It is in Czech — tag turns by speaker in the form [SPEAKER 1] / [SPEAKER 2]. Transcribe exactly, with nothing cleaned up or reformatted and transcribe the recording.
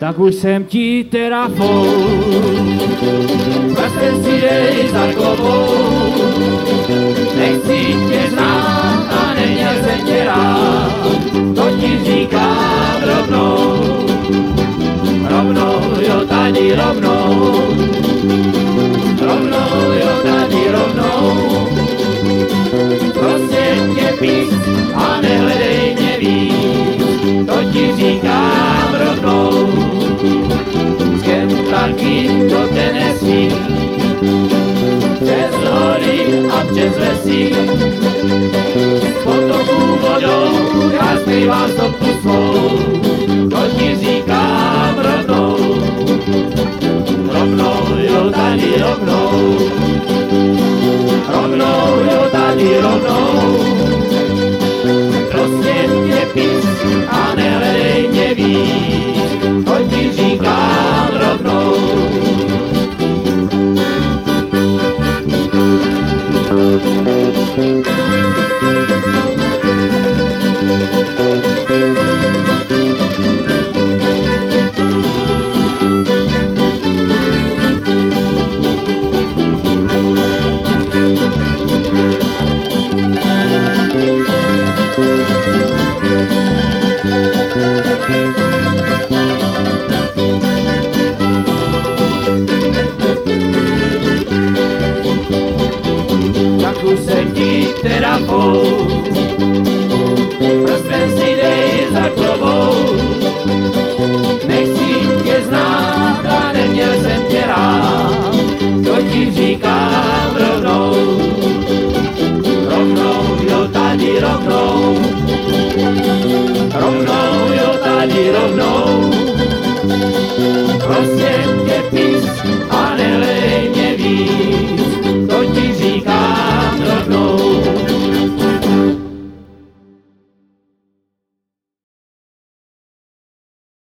[SPEAKER 1] tak už jsem ti teda furt. Prostě si dej za kovou, nechci tě znát a neměl jsem tě rád, to ti říkám rovnou, rovnou, jo tady rovnou, rovnou, jo tady rovnou, prostě tě pís a nehledej mě víc, to ti říkám rovnou, z Kentucky do Tennessee, přes hory a přes lesy, s potoku vodou já zpívám stopku svou, to ti říkám rovnou, rovnou, jo tady rovnou, rovnou, jo tady rovnou, prostě tě pís a nehledej mě víc, to ti říkám rovnou. Tak už se ti teda furt, prstem si dej za klovou, nechci tě znát a neměl jsem tě rád, to ti říkám rovnou, rovnou, jo tady rovnou, rovnou, jo tady rovnou, prostě tě pís